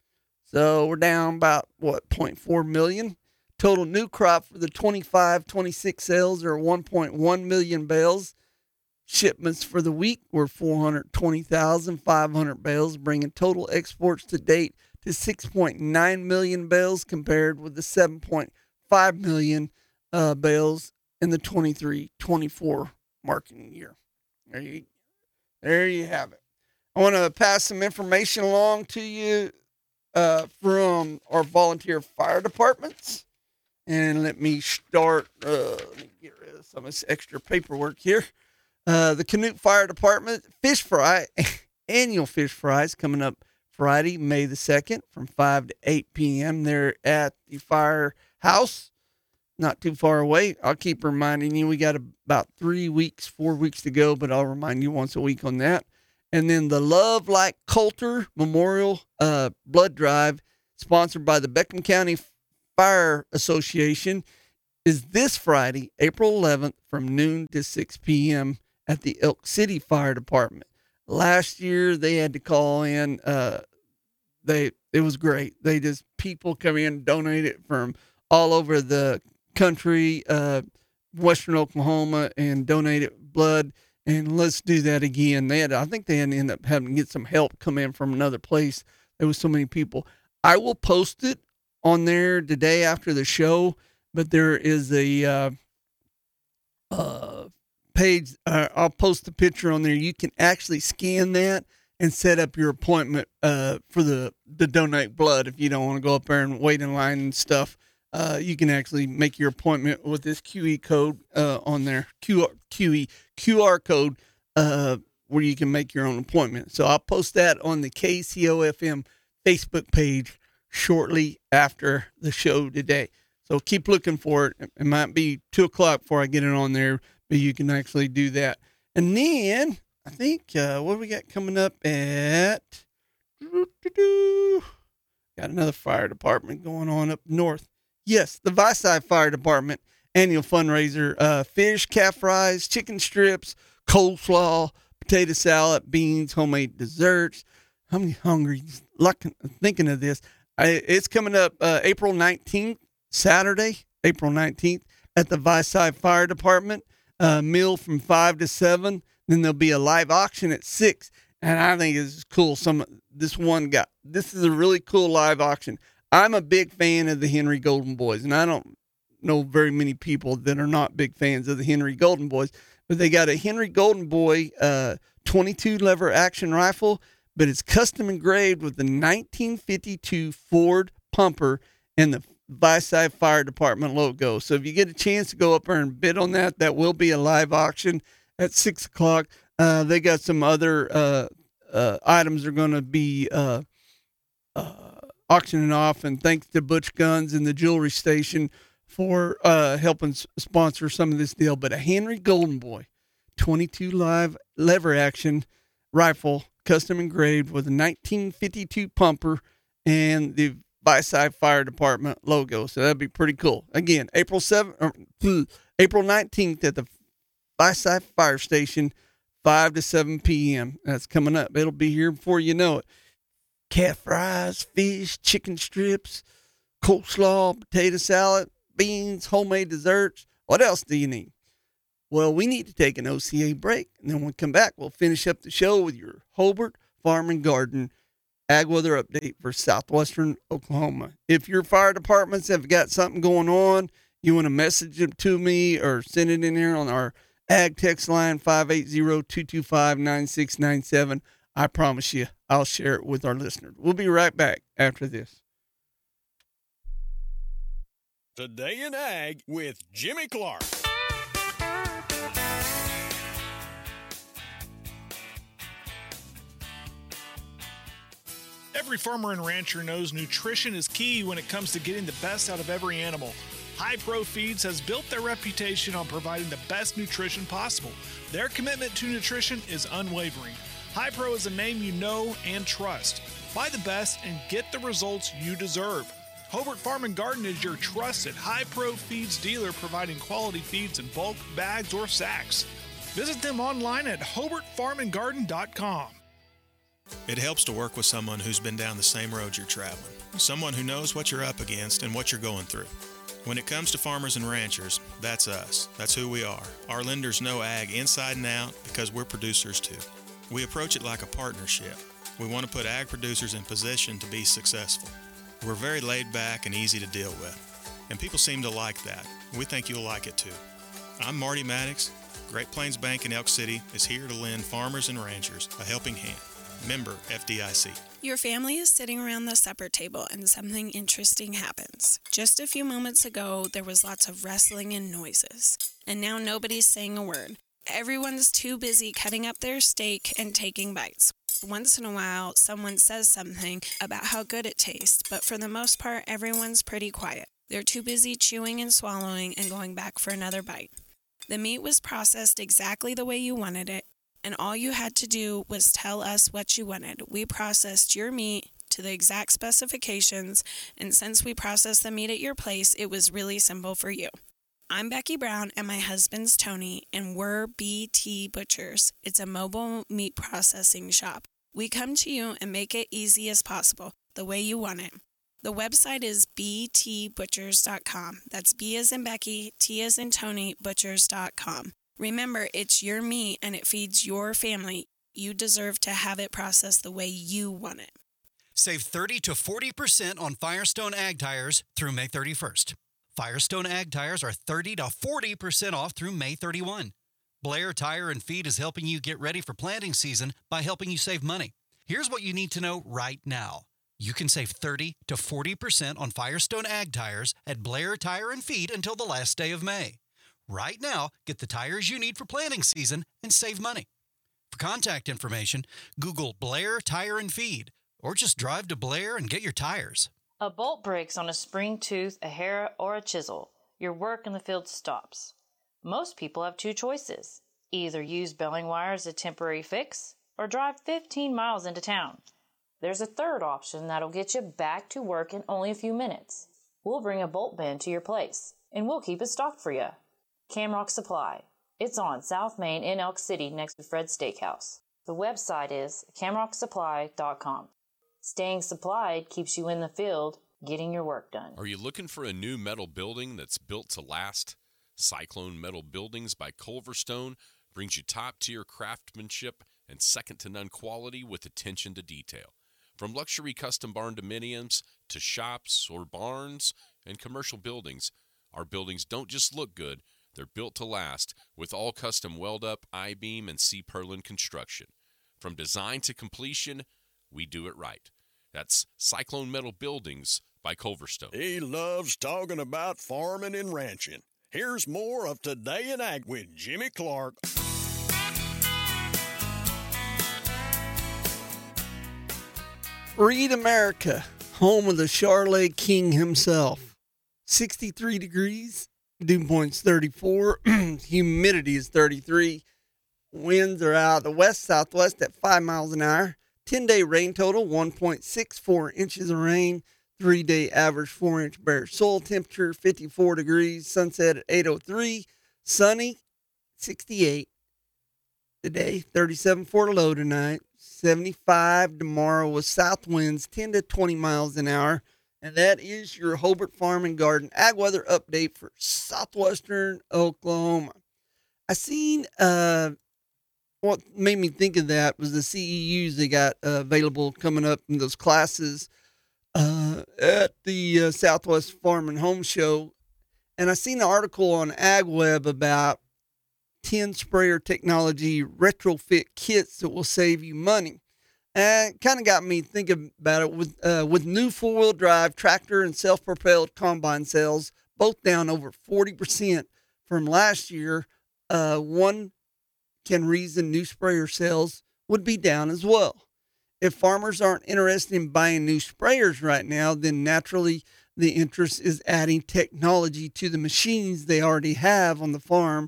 So we're down about, what, zero point four million. Total new crop for the twenty-five twenty-six sales are one point one million bales. Shipments for the week were four hundred twenty thousand five hundred bales, bringing total exports to date to six point nine million bales compared with the seven point five million uh, bales in the twenty-three twenty-four marketing year. There you, there you have it. I want to pass some information along to you uh, from our volunteer fire departments. And let me start, uh, let me get rid of some of this extra paperwork here. Uh, the Canute Fire Department Fish Fry, annual Fish Fry is coming up Friday, May the second from five to eight p.m. They're at the firehouse, not too far away. I'll keep reminding you, we got about three weeks, four weeks to go, but I'll remind you once a week on that. And then the Love Like Coulter Memorial uh, Blood Drive, sponsored by the Beckham County Fire Association, is this Friday, April eleventh, from noon to six p.m. at the Elk City Fire Department. Last year, they had to call in. Uh, they it was great. They just, people come in and donate it from all over the country, uh, Western Oklahoma, and donated blood. And let's do that again. They had, I think they had to end up having to get some help come in from another place. There was so many people. I will post it on there today after the show, but there is a uh, uh, page. Uh, I'll post the picture on there. You can actually scan that and set up your appointment uh, for the, the donate blood. If you don't want to go up there and wait in line and stuff, uh, you can actually make your appointment with this Q E code uh, on there, Q R, Q E, Q R code, uh, where you can make your own appointment. So I'll post that on the K C O F M Facebook page shortly after the show today. So keep looking for it. It might be two o'clock before I get it on there, but you can actually do that. And then I think, uh, what do we got coming up at? Got another fire department going on up north. Yes, the Visay Fire Department annual fundraiser. Uh, fish, calf fries, chicken strips, coleslaw, potato salad, beans, homemade desserts. I'm hungry. Like, thinking of this. I, it's coming up uh, April nineteenth, Saturday, April nineteenth, at the Visay Fire Department. Uh, meal from five to seven. Then there'll be a live auction at six. And I think it's cool. Some this one guy. This is a really cool live auction. I'm a big fan of the Henry Golden Boys, and I don't know very many people that are not big fans of the Henry Golden Boys. But they got a Henry Golden Boy uh, twenty-two lever action rifle, but it's custom engraved with the nineteen fifty-two Ford pumper and the Visay Fire Department logo. So if you get a chance to go up there and bid on that, that will be a live auction at six o'clock. Uh, they got some other uh, uh, items are going to be uh, uh, auctioning off, and thanks to Butch Guns and the Jewelry Station for uh, helping s- sponsor some of this deal. But a Henry Golden Boy twenty-two live lever action rifle, custom engraved with a nineteen fifty-two pumper and the Visay Fire Department logo. So that'd be pretty cool. Again, April seventh, or, April nineteenth at the Visay Fire Station, five to seven p.m. That's coming up. It'll be here before you know it. Calf fries, fish, chicken strips, coleslaw, potato salad, beans, homemade desserts. What else do you need? Well, we need to take an O C A break, and then when we come back, we'll finish up the show with your Hobart Farm and Garden ag weather update for southwestern Oklahoma. If your fire departments have got something going on, you want to message it to me or send it in here on our ag text line five eight zero, two two five, nine six nine seven. I promise you, I'll share it with our listeners. We'll be right back after this. Today in Ag with Jimmy Clark. Every farmer and rancher knows nutrition is key when it comes to getting the best out of every animal. High Pro Feeds has built their reputation on providing the best nutrition possible. Their commitment to nutrition is unwavering. High Pro is a name you know and trust. Buy the best and get the results you deserve. Hobart Farm and Garden is your trusted High Pro Feeds dealer, providing quality feeds in bulk, bags, or sacks. Visit them online at hobart farm and garden dot com. It helps to work with someone who's been down the same road you're traveling, someone who knows what you're up against and what you're going through. When it comes to farmers and ranchers, that's us. That's who we are. Our lenders know ag inside and out because we're producers too. We approach it like a partnership. We want to put ag producers in position to be successful. We're very laid back and easy to deal with, and people seem to like that. We think you'll like it too. I'm Marty Maddox. Great Plains Bank in Elk City is here to lend farmers and ranchers a helping hand. Member F D I C. Your family is sitting around the supper table and something interesting happens. Just a few moments ago, there was lots of wrestling and noises. And now nobody's saying a word. Everyone's too busy cutting up their steak and taking bites. Once in a while, someone says something about how good it tastes, but for the most part, everyone's pretty quiet. They're too busy chewing and swallowing and going back for another bite. The meat was processed exactly the way you wanted it, and all you had to do was tell us what you wanted. We processed your meat to the exact specifications, and since we processed the meat at your place, it was really simple for you. I'm Becky Brown, and my husband's Tony, and we're B T Butchers. It's a mobile meat processing shop. We come to you and make it easy as possible, the way you want it. The website is b t butchers dot com. That's B as in Becky, T as in Tony, butchers dot com. Remember, it's your meat and it feeds your family. You deserve to have it processed the way you want it. Save thirty to forty percent on Firestone Ag Tires through May thirty-first. Firestone Ag Tires are thirty to forty percent off through May thirty-first. Blair Tire and Feed is helping you get ready for planting season by helping you save money. Here's what you need to know right now. You can save thirty to forty percent on Firestone Ag tires at Blair Tire and Feed until the last day of May. Right now, get the tires you need for planting season and save money. For contact information, Google Blair Tire and Feed, or just drive to Blair and get your tires. A bolt breaks on a spring tooth, a hair, or a chisel. Your work in the field stops. Most people have two choices. Either use baling wire as a temporary fix, or drive fifteen miles into town. There's a third option that'll get you back to work in only a few minutes. We'll bring a bolt band to your place, and we'll keep it stocked for you. Camrock Supply. It's on South Main in Elk City next to Fred's Steakhouse. The website is camrock supply dot com. Staying supplied keeps you in the field, getting your work done. Are you looking for a new metal building that's built to last? Cyclone Metal Buildings by Culverstone brings you top-tier craftsmanship and second-to-none quality with attention to detail. From luxury custom barn dominiums to shops or barns and commercial buildings, our buildings don't just look good, they're built to last with all custom weld-up, I-beam, and C-purlin construction. From design to completion, we do it right. That's Cyclone Metal Buildings by Culverstone. He loves talking about farming and ranching. Here's more of Today in Ag with Jimmy Clark. Read America, home of the Charlotte King himself. sixty-three degrees, dew point's thirty-four, humidity is thirty-three. Winds are out of the west-southwest at five miles an hour. ten-day rain total, one point six four inches of rain. Three-day average four-inch bare soil temperature, fifty-four degrees. Sunset at eight oh three. Sunny, sixty-eight today. thirty-seven for the low tonight. seventy-five tomorrow with south winds ten to twenty miles an hour. And that is your Hobart Farm and Garden ag weather update for southwestern Oklahoma. I seen, uh, what made me think of that was the C E Us they got uh, available coming up in those classes uh, at the uh, Southwest Farm and Home Show. And I seen an article on AgWeb about ten sprayer technology retrofit kits that will save you money. And it kind of got me thinking about it with uh, with new four-wheel drive tractor and self-propelled combine sales, both down over forty percent from last year. Uh, one can reason new sprayer sales would be down as well. If farmers aren't interested in buying new sprayers right now, then naturally the interest is adding technology to the machines they already have on the farm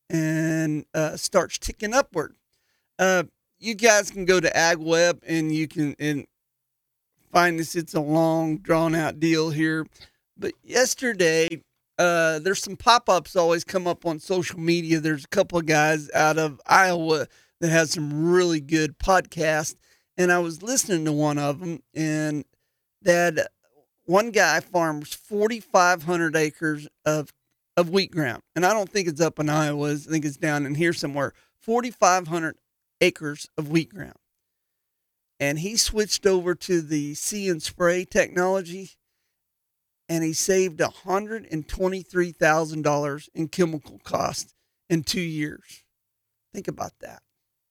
and uh, starts ticking upward. Uh, you guys can go to AgWeb and you can and find this. It's a long, drawn-out deal here. But yesterday, uh, there's some pop-ups always come up on social media. There's a couple of guys out of Iowa that has some really good podcasts. And I was listening to one of them, and that one guy farms forty-five hundred acres of of wheat ground. And I don't think it's up in Iowa. I think it's down in here somewhere. forty-five hundred acres of wheat ground. And he switched over to the See and Spray technology, and he saved one hundred twenty-three thousand dollars in chemical costs in two years. Think about that.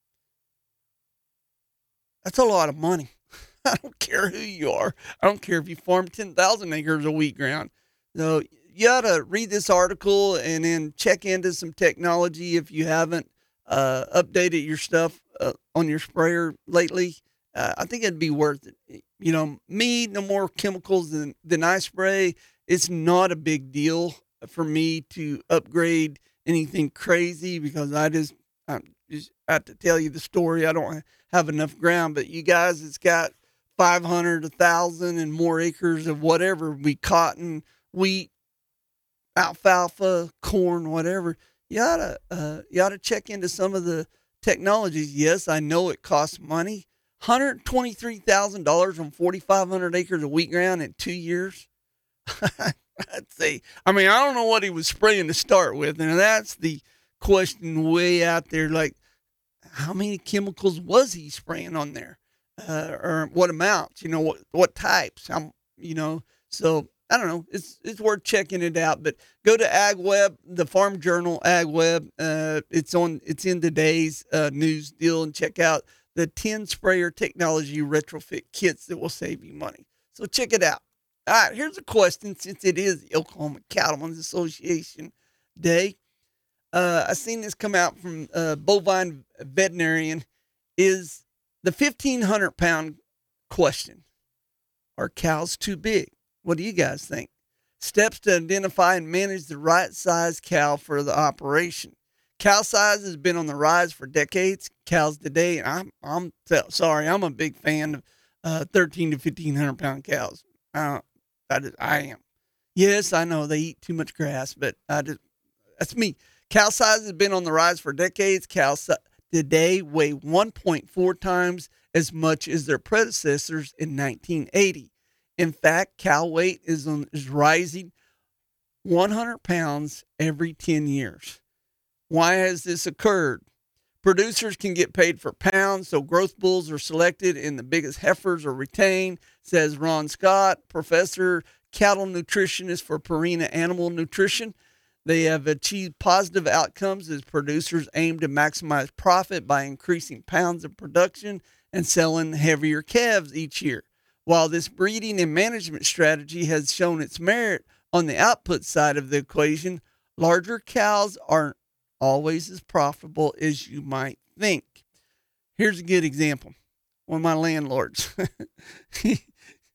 That's a lot of money. I don't care who you are. I don't care if you farm ten thousand acres of wheat ground. So you ought to read this article and then check into some technology if you haven't uh, updated your stuff uh, on your sprayer lately. Uh, I think it'd be worth it. You know, me, no more chemicals than, than I spray. It's not a big deal for me to upgrade anything crazy because I just, I just have to tell you the story. I don't have enough ground, but you guys, it's got five hundred, one thousand and more acres of whatever, be cotton, wheat, alfalfa, corn, whatever. You ought to, uh, you ought to check into some of the technologies. Yes, I know it costs money. one hundred twenty-three thousand dollars on forty-five hundred acres of wheat ground in two years. I'd say, I mean, I don't know what he was spraying to start with. And that's the question way out there. Like, how many chemicals was he spraying on there? Uh, or what amounts, you know, what, what types, how, you know, so I don't know. It's, it's worth checking it out, but go to AgWeb, the Farm Journal AgWeb. Uh, it's on, it's in today's uh, news deal, and check out the ten sprayer technology retrofit kits that will save you money. So check it out. All right, here's a question since it is the Oklahoma Cattlemen's Association Day. Uh, I seen this come out from uh, Bovine Veterinarian. Is the fifteen hundred pound question. Are cows too big? What do you guys think? Steps to identify and manage the right size cow for the operation. Cow size has been on the rise for decades. Cows today, I'm I'm sorry, I'm a big fan of uh, thirteen to fifteen hundred pound cows. Uh, I, just, I am. Yes, I know they eat too much grass, but I just that's me. Cow size has been on the rise for decades. Cows today weigh one point four times as much as their predecessors in nineteen eighty. In fact, cow weight is on, is rising one hundred pounds every ten years. Why has this occurred? Producers can get paid for pounds, so growth bulls are selected and the biggest heifers are retained, says Ron Scott, professor, cattle nutritionist for Purina Animal Nutrition. They have achieved positive outcomes as producers aim to maximize profit by increasing pounds of production and selling heavier calves each year. While this breeding and management strategy has shown its merit on the output side of the equation, larger cows aren't always as profitable as you might think. Here's a good example. One of my landlords, he,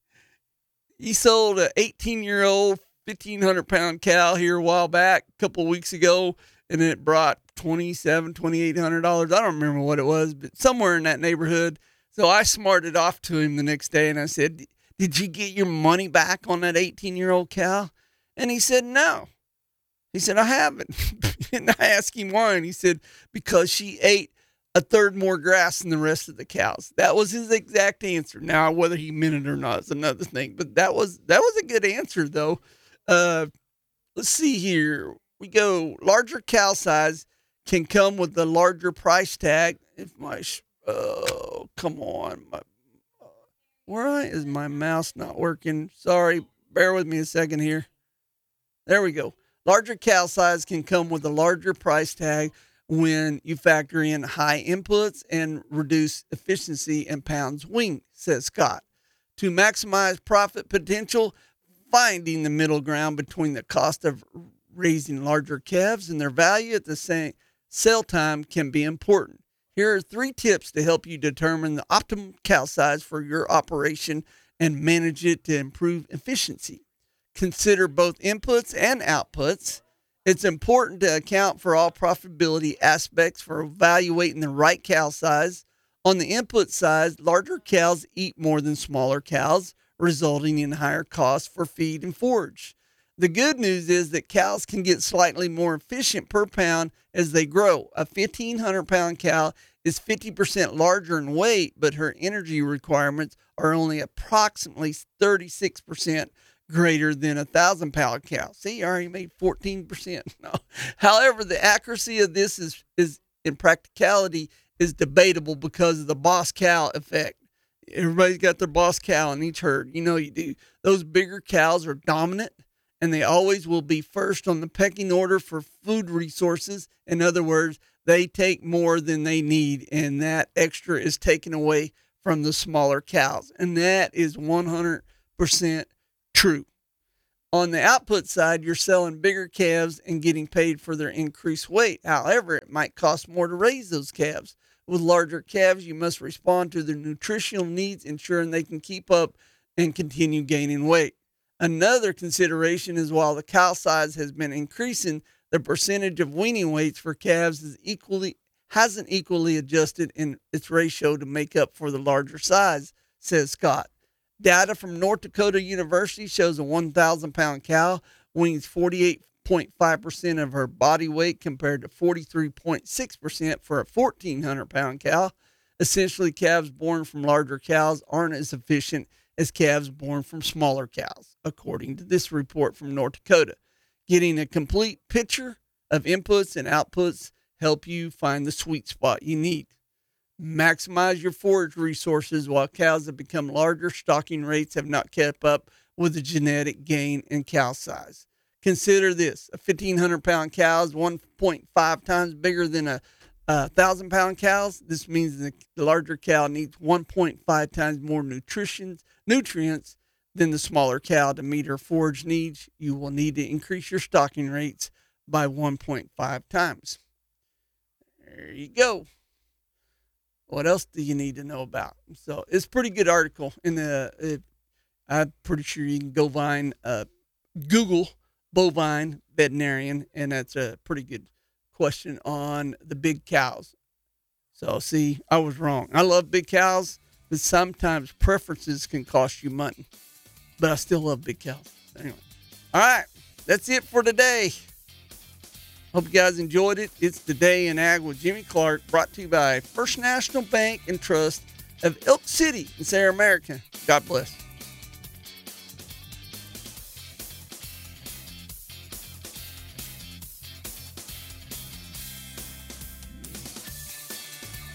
he sold an eighteen-year-old, fifteen hundred pound cow here a while back, a couple of weeks ago, and it brought twenty-seven hundred dollars, twenty-eight hundred dollars. I don't remember what it was, but somewhere in that neighborhood. So I smarted off to him the next day and I said, did you get your money back on that eighteen-year-old cow? And he said, no. He said, I haven't. And I asked him why, and he said, because she ate a third more grass than the rest of the cows. That was his exact answer. Now, whether he meant it or not is another thing, but that was that was a good answer, though. Uh, let's see here. We go, larger cow size can come with a larger price tag. If my, oh, come on. My, uh, why is my mouse not working? Sorry, bear with me a second here. There we go. Larger cow size can come with a larger price tag when you factor in high inputs and reduce efficiency in pounds weaned, says Scott. To maximize profit potential, finding the middle ground between the cost of raising larger calves and their value at the same sale time can be important. Here are three tips to help you determine the optimum cow size for your operation and manage it to improve efficiency. Consider both inputs and outputs. It's important to account for all profitability aspects for evaluating the right cow size. On the input side, larger cows eat more than smaller cows, resulting in higher costs for feed and forage. The good news is that cows can get slightly more efficient per pound as they grow. A fifteen hundred pound cow is fifty percent larger in weight, but her energy requirements are only approximately thirty-six percent greater than a thousand pound cow. See, I already made fourteen percent. No. However, the accuracy of this is, is in practicality is debatable because of the boss cow effect. Everybody's got their boss cow in each herd. You know you do. Those bigger cows are dominant, and they always will be first on the pecking order for food resources. In other words, they take more than they need, and that extra is taken away from the smaller cows. And that is one hundred percent true. On the output side, you're selling bigger calves and getting paid for their increased weight. However, it might cost more to raise those calves. With larger calves, you must respond to their nutritional needs, ensuring they can keep up and continue gaining weight. Another consideration is while the cow size has been increasing, the percentage of weaning weights for calves is equally hasn't equally adjusted in its ratio to make up for the larger size, says Scott. Data from North Dakota University shows a one thousand pound cow weans forty-eight point five percent of her body weight compared to forty-three point six percent for a fourteen hundred pound cow. Essentially, calves born from larger cows aren't as efficient as calves born from smaller cows, according to this report from North Dakota. Getting a complete picture of inputs and outputs help you find the sweet spot you need. Maximize your forage resources. While cows have become larger, stocking rates have not kept up with the genetic gain in cow size. Consider this. A fifteen hundred pound cow is one point five times bigger than a uh, thousand pound cows. This means the, the larger cow needs one point five times more nutrition, nutrients than the smaller cow to meet her forage needs. You will need to increase your stocking rates by one point five times. There you go. What else do you need to know about? So it's a pretty good article. In the, it, I'm pretty sure you can go find, uh, Google bovine veterinarian, and that's a pretty good question on the big cows. So see, I was wrong. I love big cows, but sometimes preferences can cost you money. But I still love big cows. Anyway, all right, that's it for today. Hope you guys enjoyed it. It's Today in Ag with Jimmy Clark, brought to you by First National Bank and Trust of Elk City in Sarah, America. God bless.